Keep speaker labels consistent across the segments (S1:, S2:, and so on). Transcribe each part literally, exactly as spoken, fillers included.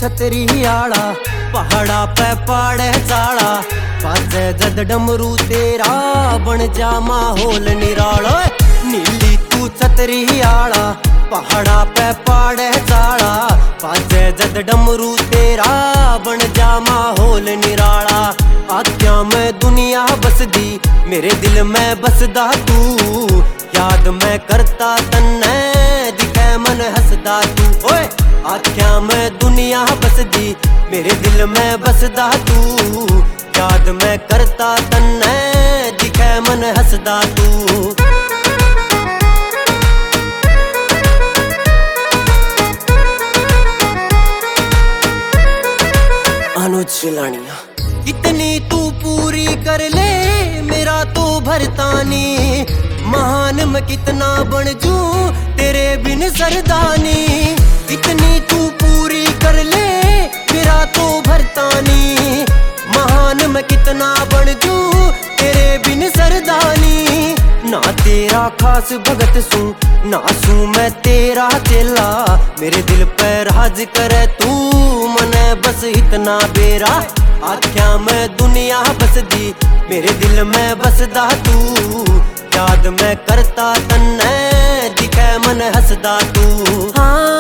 S1: छतरी आला, पहाड़ा पे पाड़े चाला, बाजे जद डमरू तेरा बन जा माहौल निराला। नीली तू छतरी आला, पहाड़ा पे पाड़े चाला, बाजे जद डमरू तेरा बन जा माहौल निराला। आख्या में दुनिया बसदी, मेरे दिल में बसदा तू, याद मैं करता तन्ने दिखे मन हसदा तू। ओए आख्या में दुनिया बसदी, मेरे दिल में बसदा तू, याद मैं करता तन्ने दिखे मन हसदा तू। अनुज शिलानिया। इतनी तू पूरी कर ले मेरा तो भरतानी, महान मैं कितना बन जू तेरे बिन सरदानी। इतनी तू पूरी कर ले मेरा तो भरतानी, महान मैं कितना बन जू तेरे बिन सरदानी। ना तेरा खास भगत सू, ना सू मैं तेरा चेला, मेरे दिल पर राज करे तू मने बस इतना बेरा। आख्या में दुनिया बसदी, मेरे दिल में बसदा तू, याद मैं करता तन्ने दिखे मन हसदा तू। हाँ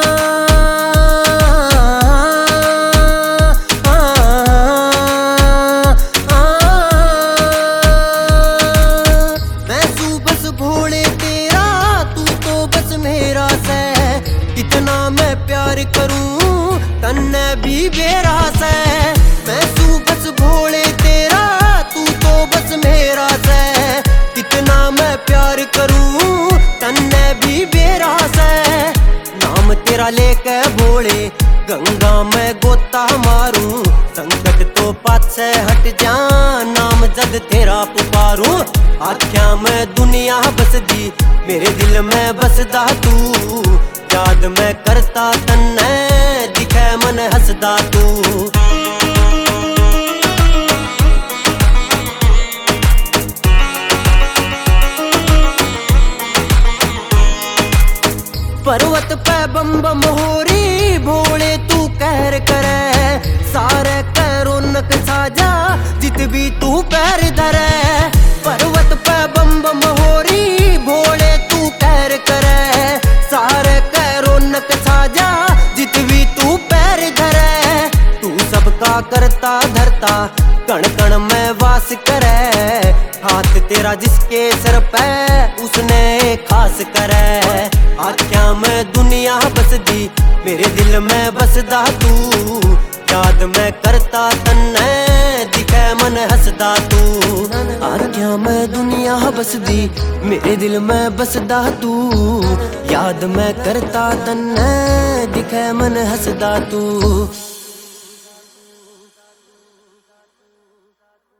S1: करूं तन्ने भी बेरा से, मैं तू बस भोले तेरा तू तो बस मेरा से। कितना मैं प्यार करूं तन्ने भी बेरा से, नाम तेरा लेके भोले गंगा में गोता मारूं, संकट तो पाछे हट जा नाम जद तेरा पुकारूं। आख्या में दुनिया बसदी, मेरे दिल में बसदा तू, याद मैं करता तन्ने दिखे मन हसदा तू। पर्वत पे बम बम होरी भोले तू कहर करे, सारे कैरोनक साजा जित भी तू पैर धरे। पर्वत पे बम बम होरी भोले तू कहर करे, सारे कैरोनक साजा जित भी तू पैर धरे। तू सबका करता धरता कण कण में वास करे, हाथ तेरा जिसके सर पे उसने खास करे। आख्या में दुनिया बसदी, मेरे दिल में बसदा तू, याद मैं करता तन्ने दिखे मन हसदा तू। आख्या में दुनिया बसदी, मेरे दिल में बसदा तू, याद मैं करता तन्ने दिखे मन हसदा तू।